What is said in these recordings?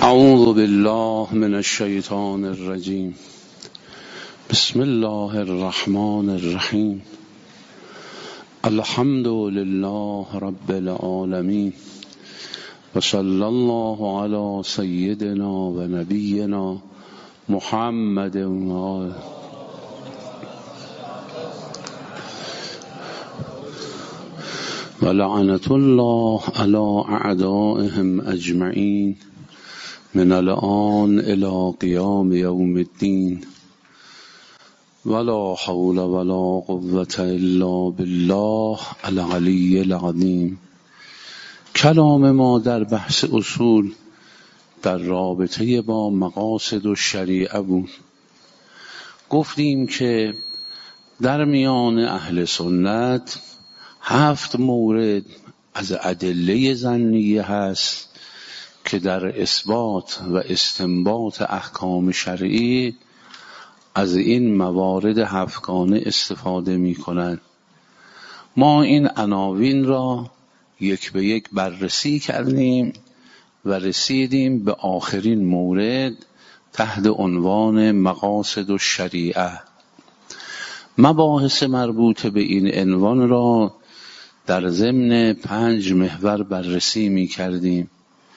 اعوذ بالله من الشیطان الرجیم. بسم الله الرحمن الرحیم. الحمد لله رب العالمین و صلی الله علی سیدنا و نبینا محمد و لعنت الله علی اعدائهم اجمعین من الآن الى قیام یوم الدین ولا حول ولا قوة الا بالله العلی العظیم. کلام ما در بحث اصول در رابطه با مقاصد و شریعه بود. گفتیم که در میان اهل سنت 7 مورد از ادله ظنیه هست که در اثبات و استنباط احکام شرعی از این موارد 7 استفاده می کنند. ما این عناوین را یک به یک بررسی کردیم و رسیدیم به آخرین مورد تحت عنوان مقاصد و شریعه. مباحث مربوط به این عنوان را در ضمن 5 محور بررسی می کردیم.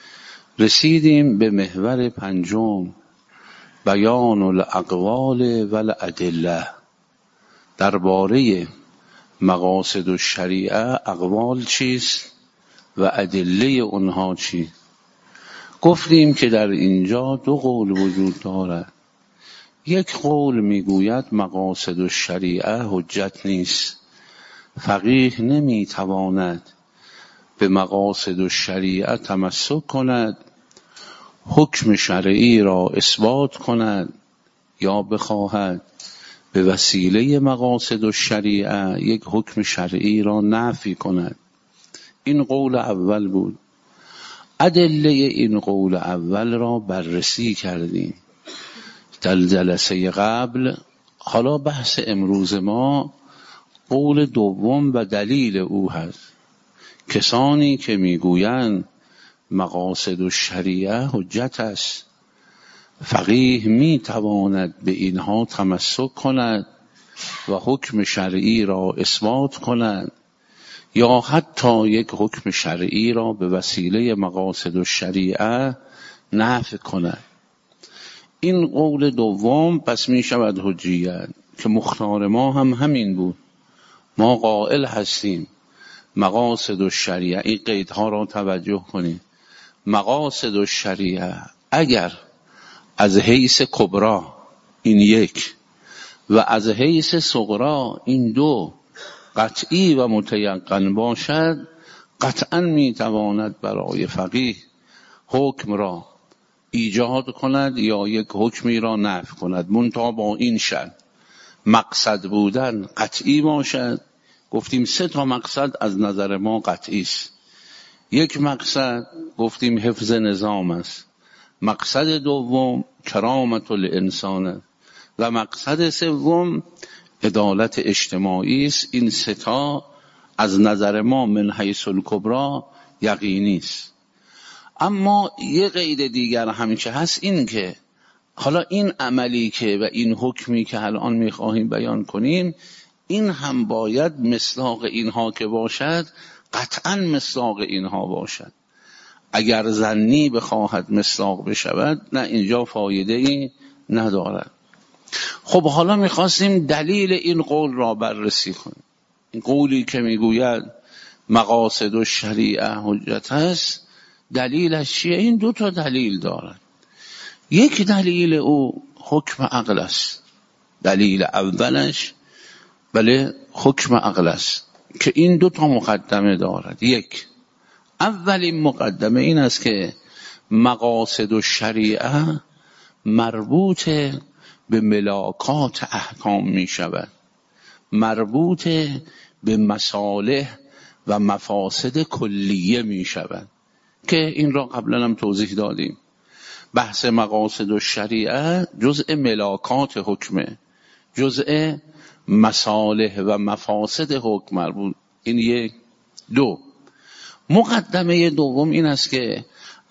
رسیدیم به محور 5 بیان الاقوال و الادله. درباره مقاصد و شریعه اقوال چیست و ادله اونها چیست. گفتیم که در اینجا 2 قول وجود دارد. یک قول میگوید مقاصد و شریعه حجت نیست، فقیه نمیتواند به مقاصد و شریعه تمسک کند، حکم شرعی را اثبات کند یا بخواهد به وسیله مقاصد و شریعه یک حکم شرعی را نفی کند. این قول اول بود. ادله این قول اول را بررسی کردیم در جلسه قبل. حالا بحث امروز ما قول دوم و دلیل او هست. کسانی که میگویند مقاصد و شریعه حجت است، فقیه میتواند به اینها تمسک کند و حکم شرعی را اثبات کند یا حتی یک حکم شرعی را به وسیله مقاصد و شریعه نفی کند. این قول دوم پس می شود حجیت که مختار ما هم همین بود. ما قائل هستیم مقاصد و شریعه، این قیدها را توجه کنید، مقاصد و شریعه اگر از حیث کبرا این یک و از حیث صغرا این 2 قطعی و متیقن باشد، قطعا میتواند برای فقیه حکم را ایجاد کند یا یک حکمی را نفی کند، منتها با این شرط مقصد بودن قطعی باشد. گفتیم 3 مقصد از نظر ما قطعی است. یک مقصد گفتیم حفظ نظام است، مقصد دوم کرامت الانسان و مقصد سوم عدالت اجتماعی است. این 3 از نظر ما من حیث الکبری یقینی است. اما یه قید دیگر همیشه هست، این که حالا این عملی که و این حکمی که الان میخواهیم بیان کنیم، این هم باید مصداق اینها که باشد، قطعا مصداق اینها باشد. اگر ظنی بخواهد مصداق بشود، نه، اینجا فایده ای ندارد. خب حالا میخواستیم دلیل این قول را بررسی کنیم. این قولی که میگوید مقاصد و شریعه حجت است، دلیلش چیه؟ این 2 دلیل دارد. یک دلیل او حکم عقل است. دلیل اولش حکم عقل است که این 2 مقدمه دارد. یک، اولین مقدمه این است که مقاصد و شریعه مربوط به ملاکات احکام می شود، مربوط به مصالح و مفاسد کلیه می شود که این را قبلا هم توضیح دادیم. بحث مقاصد و شریعه جزء ملاکات حکمه، جزء مصالح و مفاسد حکم مربوط. این 1. 2، مقدمه دوم این است که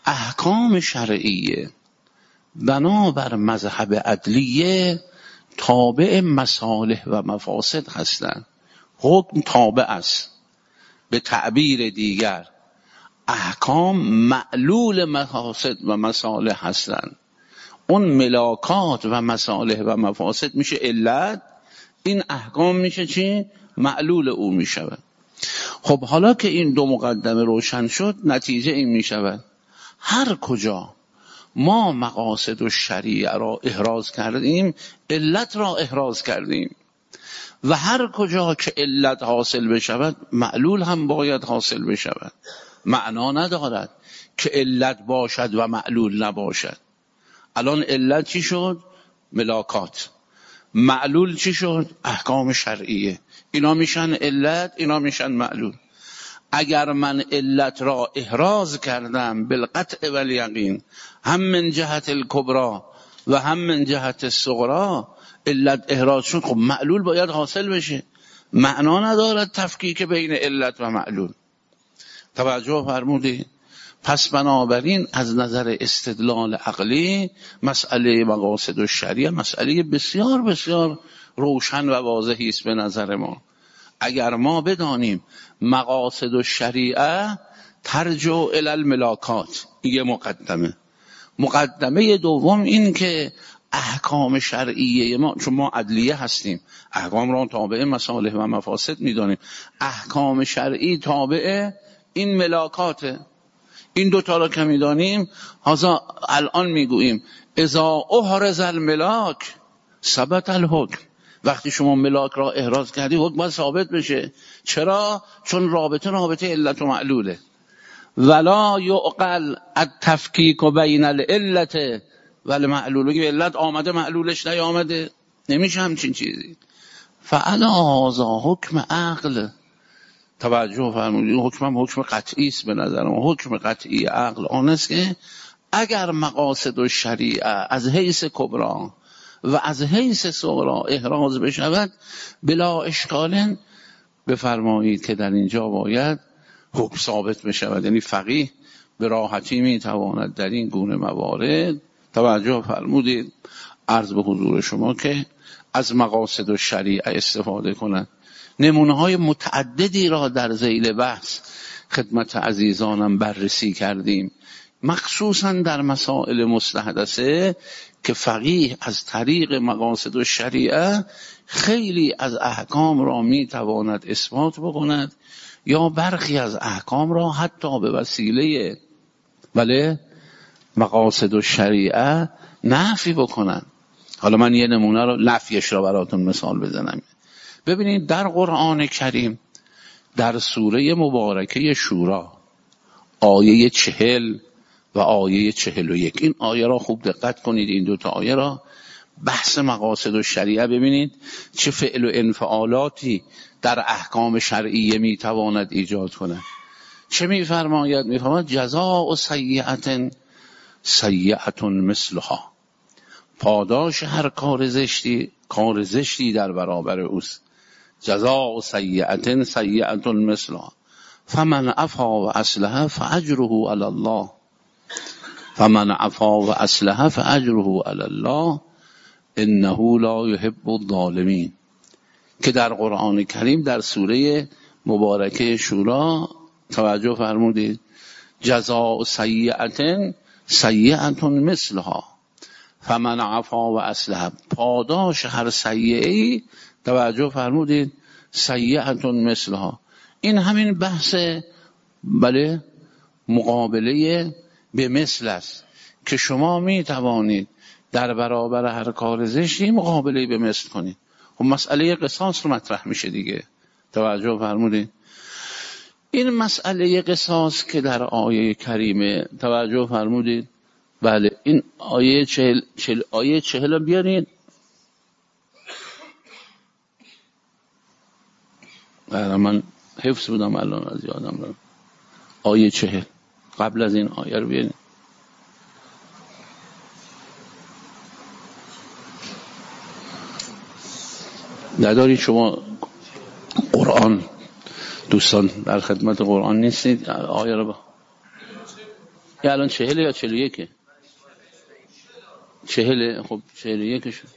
احکام شرعیه بنابر مذهب عدلیه تابع مصالح و مفاسد هستند. حکم تابع است. به تعبیر دیگر احکام معلول مفاسد و مصالح هستند. اون ملاکات و مصالح و مفاسد میشه علت، این احکام میشه چی؟ معلول او میشود. خب حالا که این دو مقدمه روشن شد، نتیجه این میشود هر کجا ما مقاصد و شریعه را احراز کردیم علت را احراز کردیم و هر کجا که علت حاصل بشود معلول هم باید حاصل بشود. معنا ندارد که علت باشد و معلول نباشد. الان علت چی شد؟ ملاکات. معلول چی شد؟ احکام شرعیه. اینا میشن علت، اینا میشن معلول. اگر من علت را احراز کردم بالقطع والیقین، هم من جهت الکبرى و هم من جهت الصغرى، علت احراز شد، خب معلول باید حاصل بشه. معنا ندارد تفکیک بین علت و معلول. توجه فرمودید؟ پس بنابراین از نظر استدلال عقلی مسئله مقاصد و شریعه مسئله بسیار بسیار روشن و واضحی است به نظر ما. اگر ما بدانیم مقاصد و شریعه ترجع الی الملاکات، یه مقدمه دوم این که احکام شرعیه ما، چون ما عدلیه هستیم، احکام را تابع مصالح و مفاسد میدانیم، احکام شرعی تابع این ملاکاته. این دوتا را که میدانیم، حالا الان میگوییم اذا احرز الملاک ثبت الحکم. وقتی شما ملاک را احراز کردی حکم باید ثابت بشه. چرا؟ چون رابطه علت و معلوله. ولا یعقل التفکیک بین العلت والمعلول. علت آمده معلولش نیامده، نمیشه همچین چیزی. فعلا هذا حکم عقل. توجه فرمودید؟ حکم قطعی است به نظر ما. حکم قطعی عقل آن است که اگر مقاصد و شریعه از حیث کبرا و از حیث صغرا احراز بشود بلا اشکال بفرمایید که در اینجا باید حکم ثابت بشود. یعنی فقیه به راحتی میتواند در این گونه موارد، توجه فرمودید، عرض به حضور شما که از مقاصد و شریعه استفاده کند. نمونه های متعددی را در ذیل بحث خدمت عزیزانم بررسی کردیم، مخصوصا در مسائل مستحدثه که فقیه از طریق مقاصد و شریعه خیلی از احکام را میتواند اثبات بکند یا برخی از احکام را حتی به وسیله مقاصد و شریعه نفی بکنند. حالا من یه نمونه رو نفیش را براتون مثال بزنم. ببینید در قرآن کریم در سوره مبارکه شورا آیه 40 و آیه 41، این آیه را خوب دقت کنید، این دوتا آیه را، بحث مقاصد و شریعه ببینید چه فعل و انفعالاتی در احکام شرعیه میتواند ایجاد کند. چه میفرماید؟ میفرماید جزاء سیئة سیئة مثلها. پاداش هر کار زشتی در برابر اوست. جزاء سیئة سیئة مثلها فمن عفا و اصلح فاجره علی الله. فمن عفا و اصلح فاجره علی الله انه لا یحب الظالمین، که در قرآن کریم در سوره مبارکه شورا، توجه فرمودید، جزاء سیئة سیئة مثلها فمن عفا و اصلح، پاداش هر سیئه‌ای، توجه فرمودید، سیئة مثلها. این همین بحث مقابله به مثل است که شما می توانید در برابر هر کار زشتی مقابله به مثل کنید. خب مسئله قصاص رو مطرح میشه دیگه، توجه فرمودید. این مسئله قصاص که در آیه کریمه، توجه فرمودید، بله این آیه 40 بیارید. بله من حفظ بودم الان از یادم رو. آیه 40 قبل از این آیه رو بیارید. ندارید شما قرآن؟ دوستان در خدمت قرآن نیستید؟ آیه رو یا الان 40 یا 41؟ 40. خب 41 شد.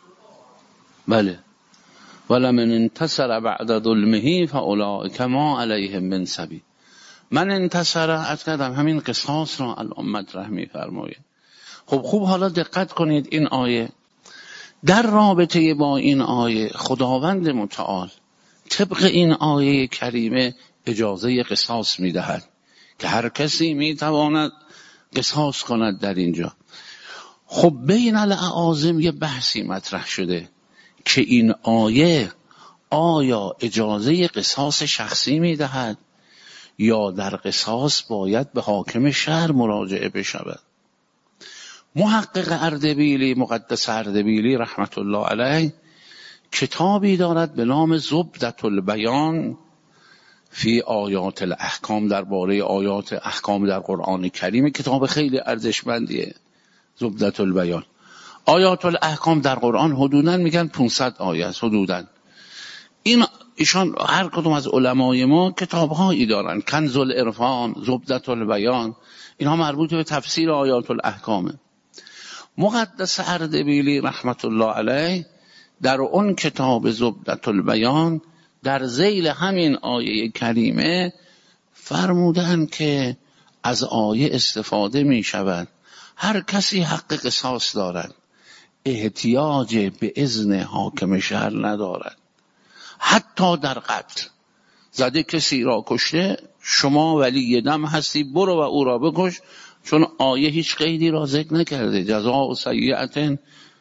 بله. ولمن انتصر بعد ظلمه فاولئک ما علیهم من سبیل. من انتصر از کردم همین قصاص را الان مطرح می‌فرماید. خب خوب حالا دقت کنید، این آیه در رابطه با این آیه خداوند متعال طبق این آیه کریمه اجازه قصاص می‌دهد که هر کسی می‌تواند قصاص کند در اینجا. خب بین الاعاظم یه بحثی مطرح شده که این آیه آیا اجازه قصاص شخصی می‌دهد یا در قصاص باید به حاکم شهر مراجعه بشود. محقق اردبیلی، مقدس اردبیلی رحمت الله علیه، کتابی دارد به نام زبدة البیان فی آیات الاحکام، درباره آیات احکام در قرآن کریم. کتاب خیلی ارزشمندیه زبدة البیان. آیات الاحکام در قرآن حدوداً میگن 500 آیه است حدوداً. ایشان هر کدوم از علمای ما کتاب‌هایی دارن، کنز العرفان، زبدة البیان، اینها مربوط به تفسیر آیات الاحکامه. مقدس اردبیلی رحمت الله علیه در اون کتاب زبدة البیان در ذیل همین آیه کریمه فرمودن که از آیه استفاده می شود هر کسی حق قصاص دارد، احتیاج به اذن حاکم شهر ندارد. حتی در قتل زده کسی را کشته، شما ولی دم هستی، برو و او را بکش، چون آیه هیچ قیدی را ذکر نکرده. جزاء سیئة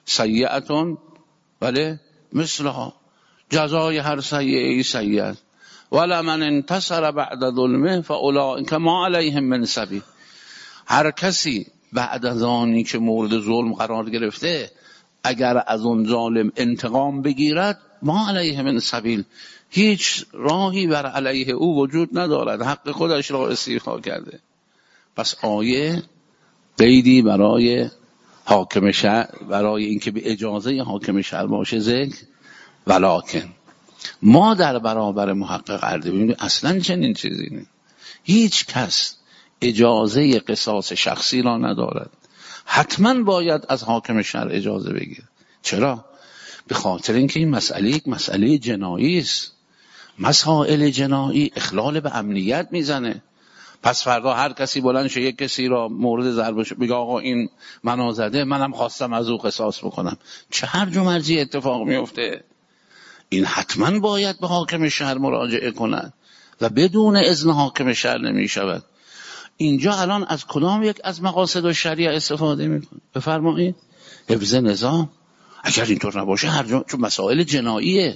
سیئة بله مثلها، جزای هر سیئه سیئه. ولمن انتصر بعد ظلمه فاولئک ما علیهم من سبیل. هر کسی بعد از آنی که مورد ظلم قرار گرفته اگر از اون ظالم انتقام بگیرد، ما علیه من سبیل، هیچ راهی بر علیه او وجود ندارد، حق خودش را استیفا کرده. پس آیه قیدی برای حاکم شهر، برای اینکه به اجازه حاکم شهر باشه ذکر، ولکن ما در برابر محقق اردبیلی اصلا چنین چیزی نیست. هیچ کس اجازه قصاص شخصی را ندارد، حتما باید از حاکم شهر اجازه بگیرد. چرا؟ به خاطر اینکه این مسئله یک مسئله جنایی است. مسائل جنایی اخلال به امنیت میزنه. پس فردا هر کسی بلند شه یک کسی را مورد ضربه بگه آقا این منو زده، منم خواستم از او قصاص بکنم، چه هرج و مرجی اتفاق میفته. این حتما باید به حاکم شهر مراجعه کند و بدون اذن حاکم شهر نمی شود. اینجا الان از کدام یک از مقاصد الشریعه استفاده میکنه؟ بفرمایید. حفظ نظام. اگر اینطور نباشه چون مسائل جناییه،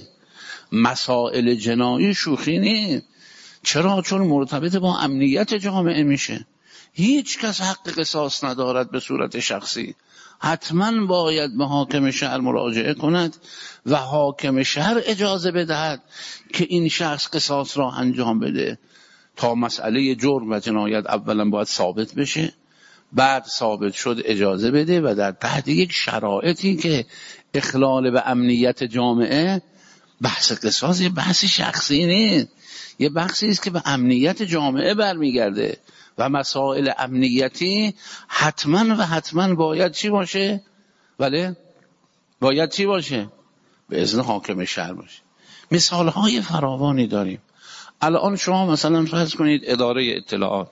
مسائل جنایی شوخی نیست. چرا؟ چون مرتبط با امنیت جامعه میشه. هیچ کس حق قصاص ندارد به صورت شخصی، حتما باید به حاکم شهر مراجعه کند و حاکم شهر اجازه بدهد که این شخص قصاص را انجام بده. تا مسئله جرم و جنایت اولا باید ثابت بشه، بعد ثابت شد اجازه بده و در تحت یک شرایطی که اخلال به امنیت جامعه. بحث قصاص یه بحث شخصی نیست، یه بحثی است که به امنیت جامعه برمیگرده و مسائل امنیتی حتما باید چی باشه؟ بله باید چی باشه؟ به اذن حاکم شهر باشه. مثالهای فراوانی داریم. الان شما مثلا فرض کنید اداره اطلاعات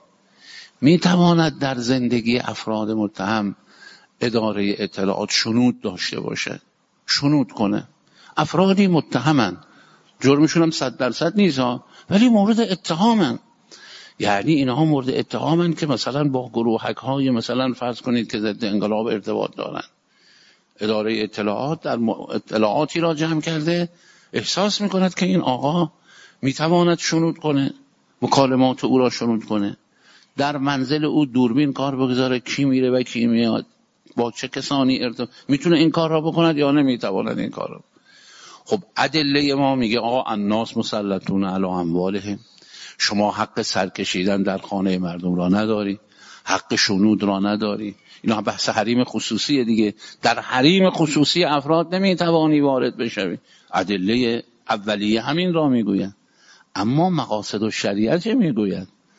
میتواند در زندگی افراد متهم اداره اطلاعات شنود داشته باشه، شنود کنه. افرادی متهمن، جرمشون هم 100% نیست ها، ولی مورد اتهامن. یعنی اینها مورد اتهامن که مثلا با گروهک های مثلا فرض کنید که ضد انقلاب ارتباط دارن. اداره اطلاعات در اطلاعاتی را جمع کرده، احساس میکند که این آقا میتواند شنود کنه، مکالمات او را شنود کنه، در منزل او دوربین کار بگذاره کی میره و کی میاد، با چه کسانی میتونه این کار را بکند یا نمیتواند این کار را. خب ادله ما میگه آقا الناس مسلطون علی اموالهم، شما حق سرکشیدن در خانه مردم را نداری، حق شنود را نداری. اینا بحث حریم خصوصیه دیگه، در حریم خصوصی افراد نمیتوانی وارد بشوی. ادله اولیه همین را میگوید. اما مقاصد الشریعه چه میگوید؟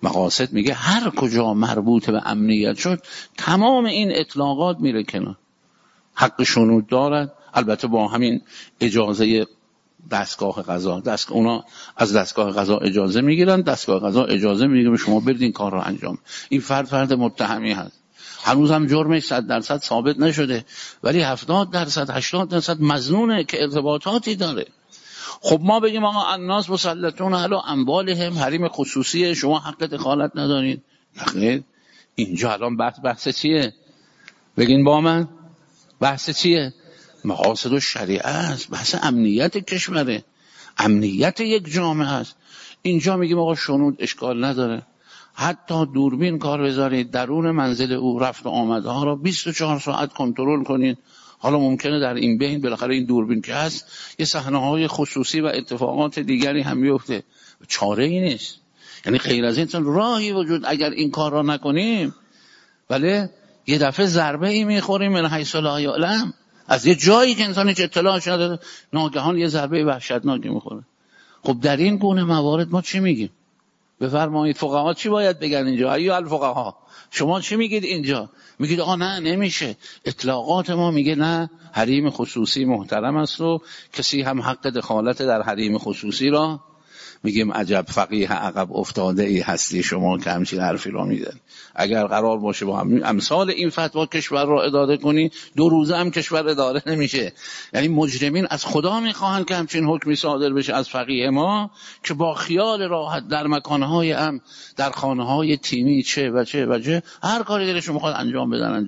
مقاصد میگه هر کجا مربوط به امنیت شد تمام این اطلاقات میره کنار. حق شنود دارد، البته با همین اجازه دستگاه قضا. اونا از دستگاه قضا اجازه میگیرن، دستگاه قضا اجازه میگه به شما برید این کار رو انجام. این فرد متهمی هست، هنوز هم جرمش 100% ثابت نشده، ولی 70% 80% مظنونه که ارتباطاتی داره. خب ما بگیم آقا الناس مسلطون علی اموالهم، حریم خصوصیه، شما حق دخالت ندارید. نخیر، اینجا الان بحث چیه؟ بگین با من، بحث چیه؟ مقاصد و شریعه است، بحث امنیت کشوره، امنیت یک جامعه است. اینجا میگیم آقا شنود اشکال نداره، حتی دوربین کار بذارید درون منزل او، رفت و آمدها را 24 ساعت کنترل کنین. حالا ممکنه در این بین بالاخره این دوربین که هست یه صحنه‌های خصوصی و اتفاقات دیگری هم بیفته، چاره ای نیست. یعنی غیر از این راهی وجود اگر این کار را نکنیم، بله یه دفعه ضربه ای میخوریم من حیث لا یعلم، از یه جایی که انسان هیچ اطلاعش نداره ناگهان یه ضربه وحشتناکی میخوره. خب در این گونه موارد ما چی میگیم؟ بفرمایید فقها چی باید بگن اینجا؟ ایها الفقها، شما چی میگید اینجا؟ میگید آقا نه نمیشه، اطلاقات ما میگه نه، حریم خصوصی محترم است و کسی هم حق دخالت در حریم خصوصی را. میگیم عجب فقیه عقب افتاده ای هستی شما که همچین حرفی را میزنی. اگر قرار باشه با امثال این فتوا کشور را اداره کنی، 2 روزه هم کشور اداره نمیشه. یعنی مجرمین از خدا میخواهند که همچین حکمی صادر بشه از فقیه ما که با خیال راحت در مکانهای هم، در خانه‌های تیمی چه هر کاری دلشون میخواد انجام بدن.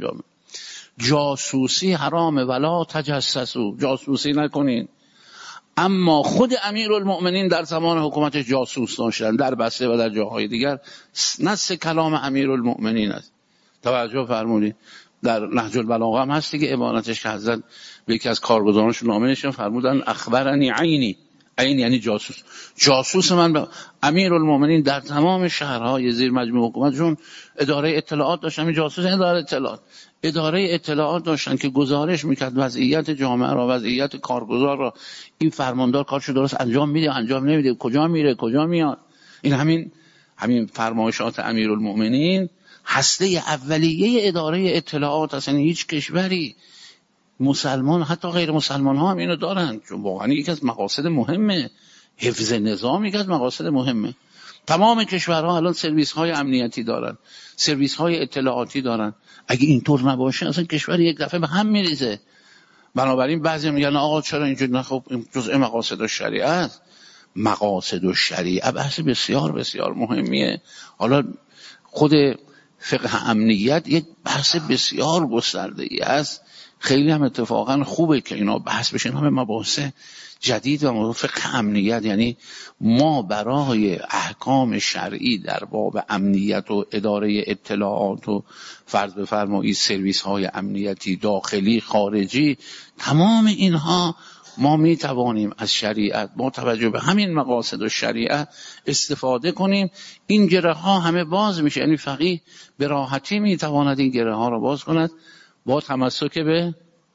جاسوسی حرامه، ولا تجسسوا، جاسوسی نکنین. اما خود امیرالمؤمنین در زمان حکومت جاسوس داشتن در بصره و در جاهای دیگر. نص کلام امیرالمؤمنین است، توجه فرمودید. در نهج البلاغه هم هست دیگه، عبارتش که حضرت به یکی از کارگزارانش نامه نوشتن، فرمودن اخبرنی عینی، عین یعنی جاسوس من. امیرالمؤمنین در تمام شهرهای زیر مجموعه حکومتشون اداره اطلاعات داشتن. این جاسوس اداره اطلاعات داشتن که گزارش میکرد وضعیت جامعه را، وضعیت کارگزار را، این فرماندار کارشو درست انجام میده انجام نمیده، کجا میره کجا میاد. این همین فرمایشات امیرالمؤمنین هسته اولیه اداره اطلاعات است. یعنی هیچ کشوری، مسلمان حتی غیر مسلمان ها هم اینو دارن، چون واقعا یکی از مقاصد مهمه، حفظ نظام یکی از مقاصد مهمه. تمام کشورها الان سرویس های امنیتی دارن، سرویس های اطلاعاتی دارن. اگه اینطور نباشه اصلا کشور یک دفعه به هم میریزه. بنابراین بعضی میگن آقا چرا اینجوری؟ نه خب جزء مقاصد الشریعه است. مقاصد الشریعه بحث بسیار بسیار مهمیه. حالا خود فقه امنیت یک بحث بسیار گسترده‌ای است. خیلی هم اتفاقا خوبه که اینا بحث بشه، همه مباحث جدید و موضوع فقه امنیت. یعنی ما برای احکام شرعی در باب امنیت و اداره اطلاعات و فرض بفرمایید سرویس های امنیتی داخلی خارجی، تمام اینها ما می توانیم از شریعت با توجه به همین مقاصد و شریعت استفاده کنیم. این گره ها همه باز میشه، یعنی فقیه به راحتی می تواند این گره ها را باز کند با تمسک به،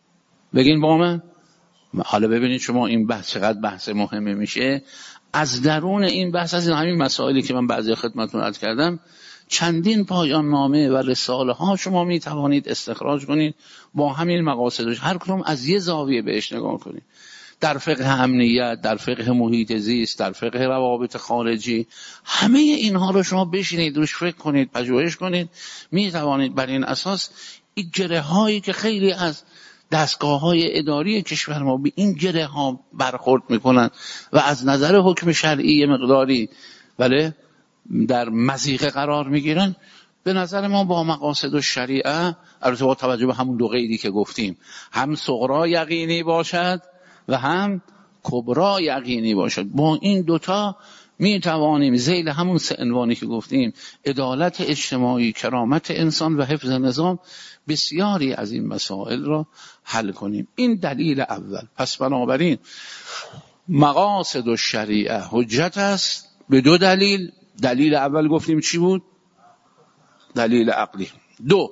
بگین با من. حالا ببینید شما این بحث چقدر بحث مهمه میشه. از درون این بحث، از همین مسائلی که من بعضی خدمتتون عرض کردم، چندین پایان نامه و رساله ها شما می توانید استخراج کنید با همین مقاصدش، هر کدوم از یه زاویه بهش نگاه کنید. در فقه امنیت، در فقه محیط زیست، در فقه روابط خارجی، همه اینها رو شما بشینید روش فکر کنید، پژوهش کنید. می توانید بر این اساس این گره هایی که خیلی از دستگاه‌های اداری کشور ما به این گره ها برخورد میکنن و از نظر حکم شرعی مقداری بله در مضیقه قرار میگیرن، به نظر ما با مقاصد الشریعه، البته با توجه به همون 2 قیدی که گفتیم، هم صغرا یقینی باشد و هم کبرا یقینی باشد، با این 2 تا می توانیم ذیل همون 3 عنوانی که گفتیم، عدالت اجتماعی، کرامت انسان و حفظ نظام، بسیاری از این مسائل را حل کنیم. این دلیل اول. پس بنابراین مقاصد الشریعه حجت است به 2 دلیل. دلیل اول گفتیم چی بود؟ دلیل عقلی. 2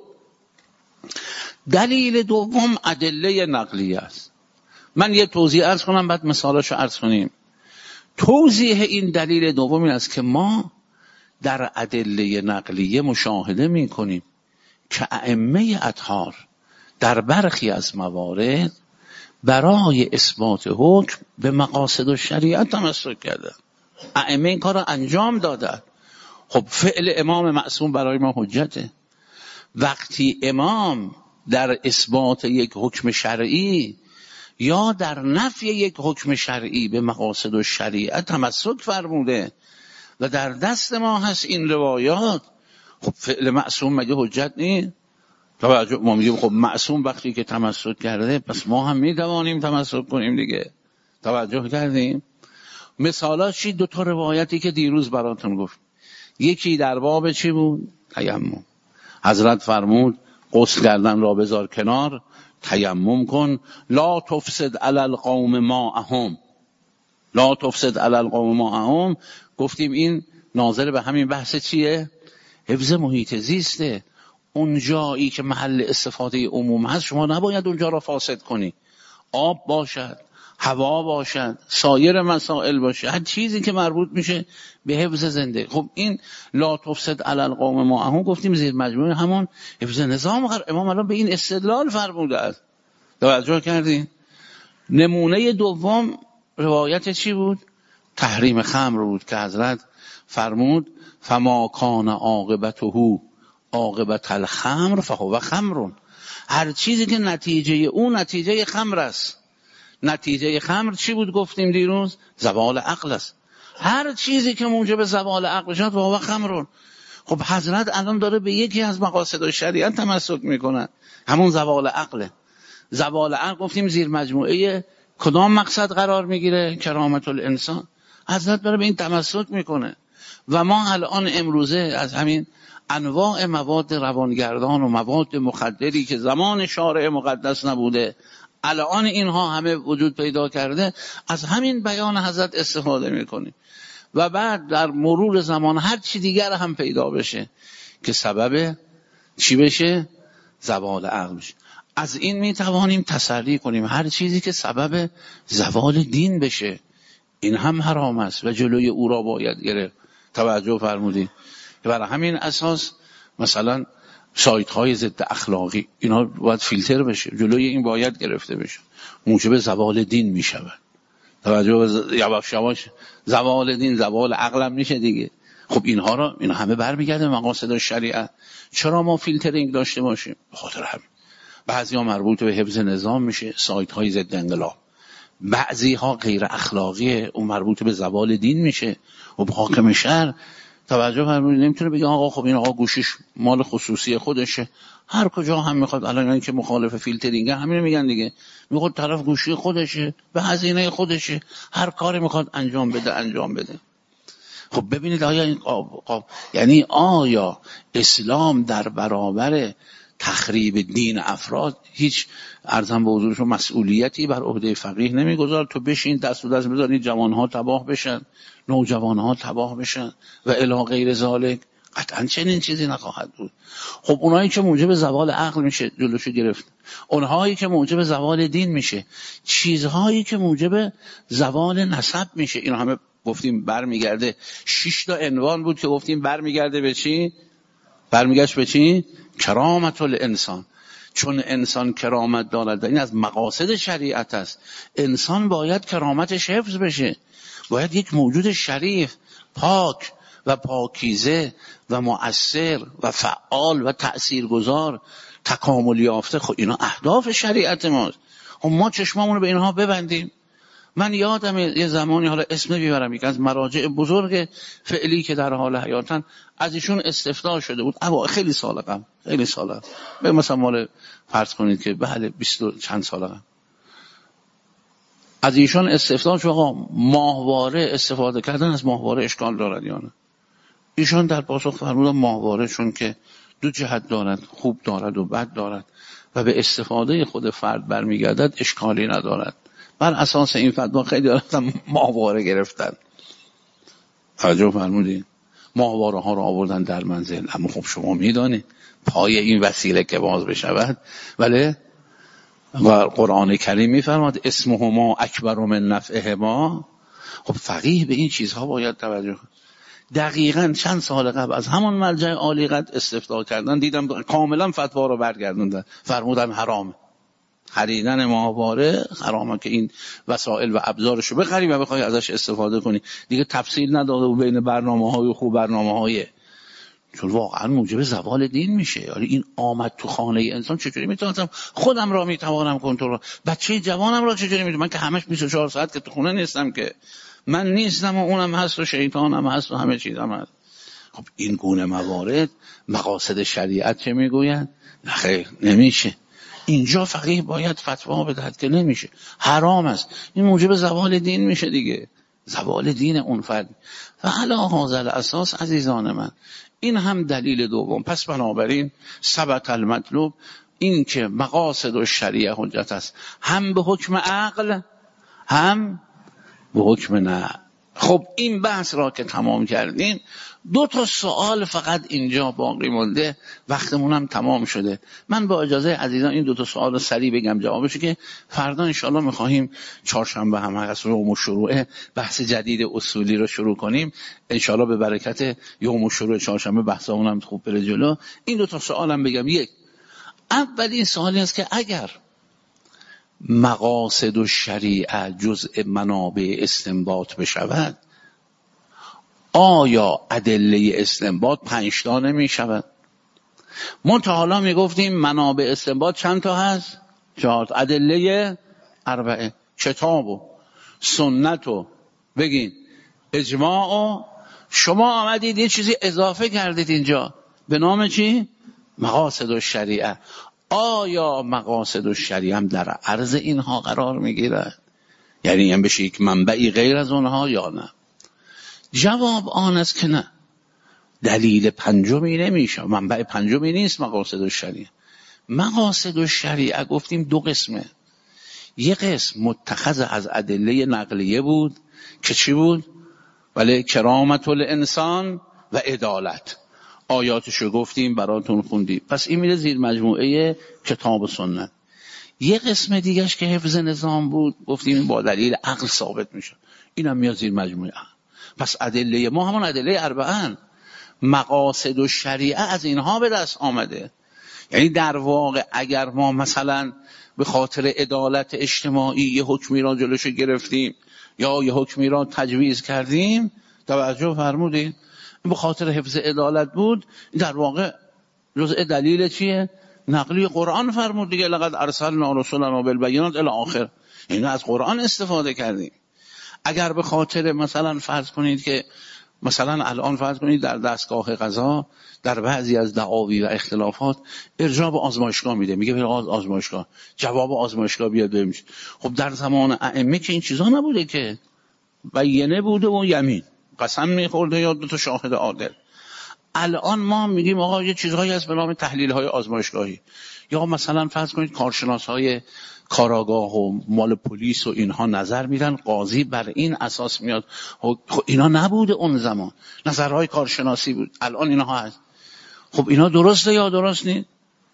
دلیل دوم ادله نقلیه است. من یه توضیح عرض کنم بعد مثالاشو عرض کنیم. توضیح این دلیل دوم این است که ما در ادله نقلیه مشاهده میکنیم که ائمه اطهار در برخی از موارد برای اثبات حکم به مقاصد و شریعت تمسک کردن. ائمه این کار را انجام دادن. خب فعل امام معصوم برای ما حجته. وقتی امام در اثبات یک حکم شرعی یا در نفی یک حکم شرعی به مقاصد و شریعت تمسک فرموده و در دست ما هست این روایات، خب فعل معصوم مگه حجت نیست؟ توجه، ما میگیم خب معصوم وقتی که تمسک کرده پس ما هم میتوانیم تمسک کنیم دیگه. توجه کردیم؟ مثالا چی؟ 2 تا روایتی که دیروز براتون گفت. یکی در باب چی بود؟ تیمم. حضرت فرمود غسل کردن را بذار کنار، تیمم کن. لا تفسد علی القوم ماءهم، لا تفسد علی القوم ماءهم. گفتیم این ناظر به همین بحث چیه؟ حفظ محیط زیسته. اون جایی که محل استفاده عموم هست شما نباید اونجا را فاسد کنی. آب باشد، هوا باشد، سایر مسائل باشه، هر چیزی که مربوط میشه به حفظ زنده. خب این لا تفسد علی القوم ماءهم گفتیم زیر مجموعه همون حفظ نظام. امام الان به این استدلال فرموده است. توجه کردین؟ نمونه دوم روایت چی بود؟ تحریم خمر بود که حضرت فرمود فما کان عاقبته عاقبت الخمر فهو خمر. هر چیزی که نتیجه اون نتیجه خمر است. نتیجه خمر چی بود گفتیم دیروز؟ زوال عقل است. هر چیزی که موجب زوال عقل شد فهو خمر. خب حضرت الان داره به یکی از مقاصد شریعت تمسک میکنه، همون زوال عقله. زوال عقل گفتیم زیر مجموعه کدام مقصد قرار میگیره؟ کرامت الانسان. حضرت داره به این تمسک میکنه و ما الان امروزه از همین انواع مواد روانگردان و مواد مخدری که زمان شارع مقدس نبوده الان اینها همه وجود پیدا کرده، از همین بیان حضرت استفاده میکنیم و بعد در مرور زمان هر چی دیگر هم پیدا بشه که سبب چی بشه؟ زوال عقل بشه. از این میتوانیم تسری کنیم هر چیزی که سبب زوال دین بشه این هم حرام است و جلوی او را باید گرفت. توجه فرمودید؟ برای همین اساس مثلا سایت های ضد اخلاقی اینا باید فیلتر بشه، جلوی این باید گرفته بشه، موجب زوال دین میشود. توجه، یواش یواش زوال دین زوال عقل هم میشه دیگه. خب اینا همه برمیگرده مقاصد شریعت. چرا ما فیلترینگ داشته باشیم؟ بخاطر همین. بعضی‌ها مربوط به حفظ نظام میشه، سایت های ضد انقلاب. بعضی‌ها غیر اخلاقیه، اون مربوط به زوال دین میشه. و حاکم شهر توجه فرمودید نمیتونه بگه آقا خب این آقا گوشیش مال خصوصی خودشه، هر کجا هم میخواد. الان این که مخالف فیلترینگ همین میگن دیگه، میخواد طرف گوشی خودشه به هزینه خودشه، هر کاری میخواد انجام بده. خب ببینید آیا این یعنی آیا اسلام در برابر تخریب دین افراد هیچ ارزم به حضورشون مسئولیتی بر عهده فقیه نمیگذار؟ تو بشین دست و دست بذاری جوانها تباه بشن، نوجوانها تباه بشن و الی غیر ذالک؟ قطعا چنین چیزی نخواهد بود. خب اونایی که موجب زوال عقل میشه جلوشو گرفت، اونهایی که موجب زوال دین میشه، چیزهایی که موجب زوال نسب میشه، اینا همه گفتیم برمیگرده. 6 تا عنوان بود که گفتیم برمیگرده به چی؟ برمیگشت به چی؟ کرامت الانسان. چون انسان کرامت دارد، این از مقاصد شریعت است. انسان باید کرامتش حفظ بشه، باید یک موجود شریف، پاک و پاکیزه و مؤثر و فعال و تأثیرگذار تکامل یافته. خب اینا اهداف شریعت ماست. خب ما چشمامون رو به اینها ببندیم. من یادم یه زمانی، حالا اسم نمیبرم، یک از مراجع بزرگ فعلی که در حال حیاتن از ایشون استفتاء شده بود خیلی سال قبل، به مثلا مال فرض کنید که بله 20 چند سال قبل، از ایشون استفتاء شد آقا ماهواره استفاده کردن از ماهواره اشکال دارد یا نه؟ ایشون در پاسخ فرمودن ماهواره چون که 2 جهت دارد، خوب دارد و بد دارد و به استفاده خود فرد برمیگردد اشکالی ندارد. بر اساس این فتوا خیلی رفتن ماهواره گرفتن. توجه فرمودین؟ ماهواره ها رو آوردن در منزل. اما خب شما میدانید پای این وسیله که باز بشود، ولی و قرآن کریم میفرماد اسمهما اکبر من نفعهما. خب فقیه به این چیزها باید توجه کنه. دقیقاً چند سال قبل از همون مرجع عالی قدر استفتاء کردن، دیدم کاملا فتوا رو برگردوندن، فرمودن حرامه خریدن ماهواره، حرامه که این وسایل و ابزارشو بخری و بخوای ازش استفاده کنی. دیگه تفصیل نداده و بین برنامه‌های خوب برنامه‌های، چون واقعا موجب زوال دین میشه. یعنی این آمد تو خانه انسان، چجوری میتونم خودم را میتوانم کنترل، بچه جوانم را چجوری میتونم؟ من که همش 24 ساعت که تو خونه نیستم، که من نیستم و اونم هست و شیطانم هست و همه چیزم هست. خب این گونه موارد مقاصد شریعت چه میگوید؟ نه خیر، نمیشه. اینجا فقیه باید فتوا بدهد که نمیشه، حرام است. این موجب زوال دین میشه دیگه، زوال دین اون فرد. و علی هذا الاساس عزیزان من، این هم دلیل دوم. پس بنابراین ثبت المطلوب، این که مقاصد و شریعه حجت است، هم به حکم عقل هم به حکم نه. خب این بحث را که تمام کردیم، 2 سوال فقط اینجا باقی مونده، وقتمون هم تمام شده. من با اجازه عزیزان این 2 سوال رو سریع بگم جوابشو، که فردا انشاءالله میخواهیم چهارشنبه هم هست یوم الشروع، بحث جدید اصولی رو شروع کنیم انشاءالله به برکت یوم الشروع چهارشنبه، بحثمون هم خوب بره جلو. این 2 سوالم بگم. یک، اولین سوالی است که اگر مقاصد و شریعه جزء منابع استنباط بشود، آیا ادله استنباط 5 تا نمی شود؟ منتها حالا می گفتیم منابع استنباط چند تا هست؟ 4 تا. ادله 4، کتاب و سنت و بگین اجماع و شما آمدید یه چیزی اضافه کردید اینجا به نام چی؟ مقاصد و شریعه. آیا مقاصد و شریعه هم در عرض اینها قرار می گیرد؟ یعنی هم بشه یک منبعی غیر از اونها یا نه؟ جواب آن است که نه. دلیل پنجمی نمیشه، منبع پنجمی نیست مقاصد الشریعه. مقاصد الشریعه گفتیم 2 قسمه. یک قسم متخذ از ادله نقلیه بود که چی بود؟ ولی کرامت الانسان و عدالت، آیاتشو گفتیم براتون خوندیم. پس این میره زیر مجموعه کتاب و سنت. یک قسم دیگهش که حفظ نظام بود، گفتیم با دلیل عقل ثابت میشه، اینم میاد زیر مجموعه عقل. پس ادله ما همون ادله 4، مقاصد و شریعه از اینها به دست آمده. یعنی در واقع اگر ما مثلا به خاطر عدالت اجتماعی یه حکمی را جلوشو گرفتیم یا یه حکمی را تجویز کردیم، توجه فرمودید، به خاطر حفظ عدالت بود، در واقع جزء دلیل چیه؟ نقلی قرآن فرمود دیگه، لقد ارسلنا رسولنا بالبیانات الی آخر. یعنی از قرآن استفاده کردیم. اگر به خاطر مثلا فرض کنید که مثلا الان فرض کنید در دستگاه قضا در بعضی از دعاوی و اختلافات ارجاع به آزمایشگاه میده، میگه برید آزمایشگاه، جواب آزمایشگاه بیاد بمیشه. خب در زمان ائمه که این چیزا نبوده، که بینه بوده و یمین، قسم میخورده یا 2 شاهد عادل. الان ما میگیم آقا یه چیزهایی هست به نام تحلیل های آزمایشگاهی، یا مثلا فرض کنید کارشناس های کاراگاه و مال پلیس و اینها نظر میدن، قاضی بر این اساس میاد. خب اینا نبوده اون زمان، نظرهای کارشناسی بود، الان اینها هست. خب اینا درسته یا درست نیست؟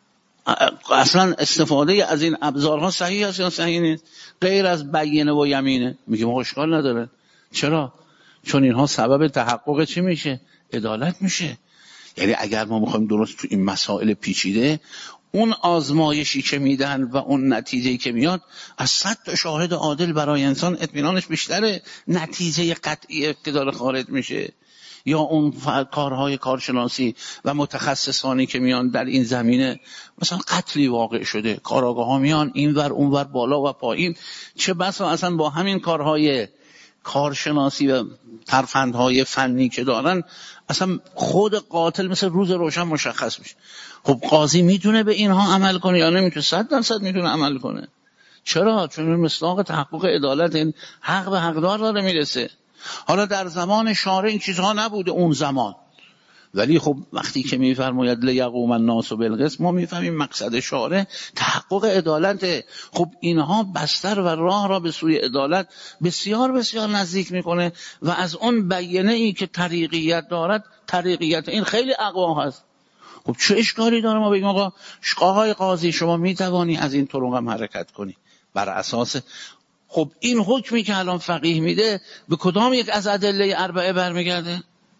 اصلا استفاده از این ابزارها صحیح است یا صحیح نیست؟ غیر از بینه و یمینه. میگیم آقا اشکال نداره. چرا؟ چون اینها سبب تحقق چی میشه؟ عدالت میشه. یعنی اگر ما میخوایم درست تو این مسائل پیچیده، اون آزمایشی که میدن و اون نتیجه‌ای که میاد از 100 تا شاهد عادل برای انسان اطمینانش بیشتره، نتیجه قطعی که داره خارج میشه. یا اون کارهای کارشناسی و متخصصانی که میان در این زمینه، مثلا قتلی واقع شده، کاراگاه ها میان اینور اونور بالا و پایین، چه بسا اصلا با همین کارهای کارشناسی و ترفندهای فنی که دارن اصلا خود قاتل مثل روز روشن مشخص میشه. خب قاضی میتونه به اینها عمل کنه یا نمیتونه؟ 100% میتونه عمل کنه. چرا؟ چون مصداق تحقق عدالت، این حق به حقدار داره میرسه. حالا در زمان شارع این چیزها نبوده اون زمان، ولی خب وقتی که میفرماید لیقوم الناس بالقسط، ما میفهمیم مقصد شارع تحقق عدالت. خب اینها بستر و راه را به سوی عدالت بسیار بسیار نزدیک میکنه و از اون بیانه ای که طریقیت دارد، طریقیت این خیلی اقوا هست. خب چه اشکالی داره ما بگیم آقا آقای قاضی شما میتوانی از این طرق هم حرکت کنی بر اساس. خب این حکمی که الان فقیه میده به کدام یک از ادله 4 برمیگرده؟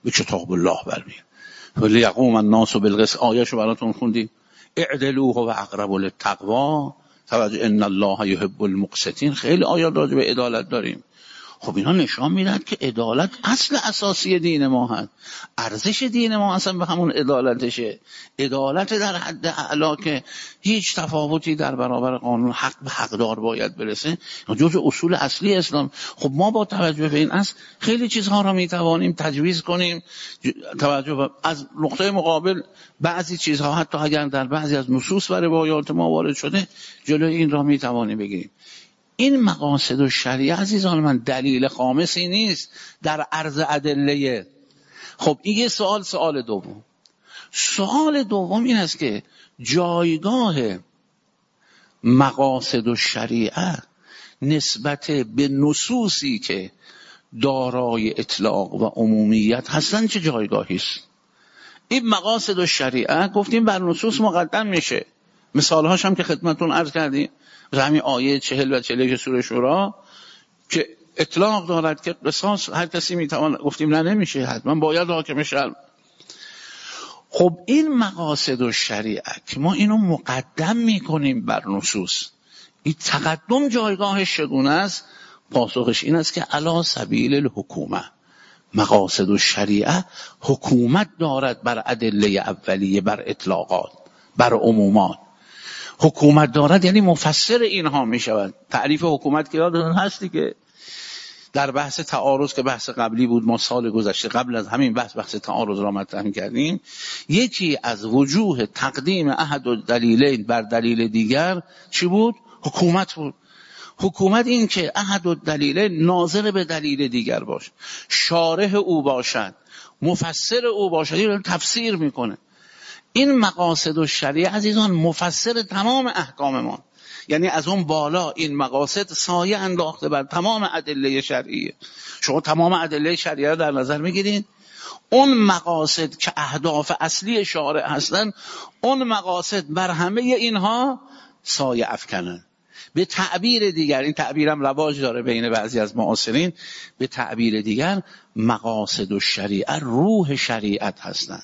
به کتاب الله برمیاد. ولی یقوم الناس بالقسط آیه‌شو براتون خوندیم. اعدلوا و اقرب للتقوا، توجه ان الله یحب المقسطین. خیلی آیات راجع به عدالت داریم. خب اینا نشان میدن که عدالت اصل اساسی دین ما هست. ارزش دین ما اصلا به همون عدالتشه. عدالت در حد اعلا که هیچ تفاوتی در برابر قانون، حق به حقدار باید برسه، جزء اصول اصلی اسلام. خب ما با توجه به این اصل خیلی چیزها را میتوانیم تجویز کنیم. توجه از نقطه مقابل بعضی چیزها حتی اگر در بعضی از نصوص و روایات ما وارد شده جلوی این را میتوانیم بگیریم. این مقاصد و شریعه عزیزان من دلیل خامسی نیست در عرض ادله. خب این یه سوال دوم. سوال دوم این است که جایگاه مقاصد و شریعه نسبت به نصوصی که دارای اطلاق و عمومیت هستن چه جایگاهی است؟ این مقاصد و شریعه گفتیم بر نصوص مقدم میشه. مثالهاش هم که خدمتون عرض کردیم، همین آیه 40 و 41 سوره شورا که اطلاق دارد که قصاص هر کسی میتواند، گفتیم نه نمیشه، حتما باید حاکم شرع. خب این مقاصد و شریعه که ما اینو مقدم میکنیم بر نصوص، این تقدم جایگاهش چگونه است؟ پاسخش این است که علی سبیل الحکومه. مقاصد و شریعه حکومت دارد بر ادله اولیه، بر اطلاقات، بر عمومات. حکومت دارد یعنی مفسر اینها می شود. تعریف حکومت که یادتون هستی که در بحث تعارض که بحث قبلی بود، ما سال گذشته قبل از همین بحث تعارض را مطرح کردیم. یکی از وجوه تقدیم احد الدلیلین بر دلیل دیگر چی بود؟ حکومت بود. حکومت این که احد الدلیلین ناظر به دلیل دیگر باشه، شارح او باشد، مفسر او باشد، این تفسیر میکنه. این مقاصد و شریعه عزیزان مفسر تمام احکام ما، یعنی از اون بالا این مقاصد سایه انداخته بر تمام ادله شرعیه. شما تمام ادله شرعیه رو در نظر میگیرین، اون مقاصد که اهداف اصلی شارع هستن، اون مقاصد بر همه اینها سایه افکنن. به تعبیر دیگر، این تعبیرم رواج داره بین بعضی از معاصرین، به تعبیر دیگر مقاصد و شریعه روح شریعت هستن.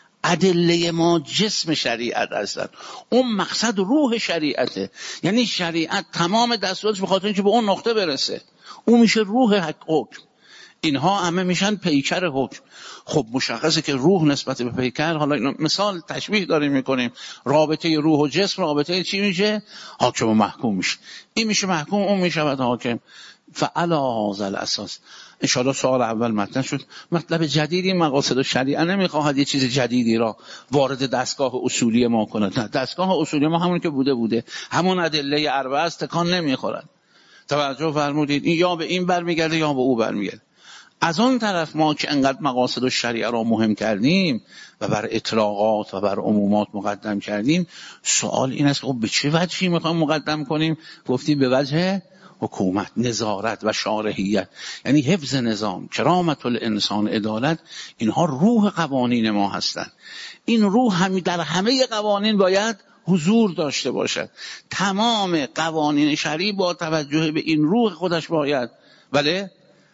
ادله ما جسم شریعت هستن، اون مقصد روح شریعته. یعنی شریعت تمام دستوراتش به خاطر اینکه به اون نقطه برسه، اون میشه روح حکم. اینها همه میشن پیکر حکم. خب مشخصه که روح نسبت به پیکر، حالا مثال تشبیه داریم میکنیم، رابطه روح و جسم رابطه چی میشه؟ حاکم و محکوم میشه. این میشه محکوم، اون میشه حاکم. فعلی هذا الاساس انشاءالله سوال اول مطرح شد. مطلب جدیدی مقاصد و شریعه نمیخواهد یه چیز جدیدی را وارد دستگاه اصولی ما کند. نه، دستگاه اصولی ما همون که بوده، همون ادله اربعه است، تکان نمیخورد. توجه فرمودید؟ این یا به این برمیگرده یا به او برمیگرده. از اون طرف ما که انقدر مقاصد و شریعه را مهم کردیم و بر اطلاقات و بر عمومات مقدم کردیم، سوال این است که به چه وجهی میخوایم مقدم کنیم؟ گفتیم به وجه حکومت، نظارت و شارحیت، یعنی حفظ نظام، کرامت الانسان، عدالت. اینها روح قوانین ما هستند. این روح هم در همه قوانین باید حضور داشته باشد. تمام قوانین شرعی با توجه به این روح خودش باید، بله،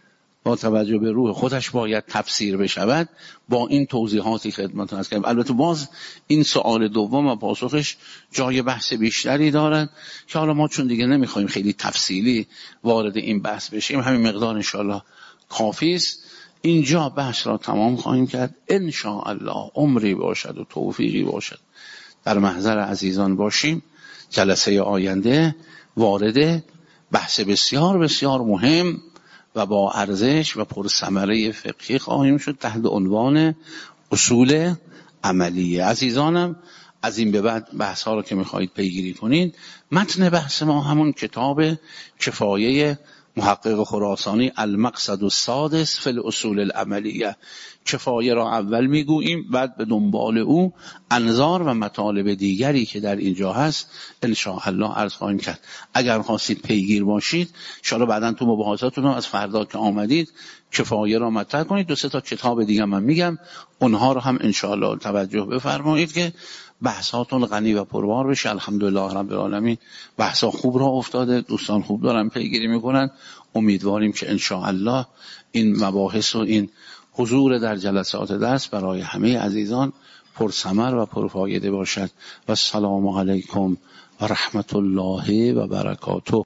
با توجه به روح خودش باید تفسیر بشود. با این توضیحاتی خدمتتون هست که البته باز این سوال دوم و پاسخش جای بحث بیشتری دارد که حالا ما چون دیگه نمیخوایم خیلی تفصیلی وارد این بحث بشیم، همین مقدار انشاءالله کافی است. اینجا بحث را تمام خواهیم کرد انشاءالله. عمری باشد و توفیقی باشد در محضر عزیزان باشیم. جلسه آینده وارد بحث بسیار بسیار مهم و با ارزش و پرثمره فقهی خواهیم شد تحت عنوان اصول عملیه. عزیزانم، از این به بعد بحث ها رو که میخواهید پیگیری کنید، متن بحث ما همون کتاب کفایه محقق خراسانی المقصد السادس فی الاصول العملیه. کفایه را اول میگوییم، بعد به دنبال او انظار و مطالب دیگری که در اینجا هست ان شاء الله عرض خواهیم کرد. اگر خواستید پیگیر باشید ان شاء الله بعداً تو مباحثاتون از فردا که آمدید کفایه را مطرح کنید. 2-3 تا کتاب دیگه من میگم، اونها رو هم ان شاء الله توجه بفرمایید که بحثاتون غنی و پربار بشه. الحمدلله رب العالمین بحثا خوب راه افتاده، دوستان خوب دارن پیگیری میکنن. امیدواریم که ان شاء الله این مباحث و این حضور در جلسات درس برای همه عزیزان پرثمر و پرفایده باشد. و السلام علیکم و رحمت الله و برکاته.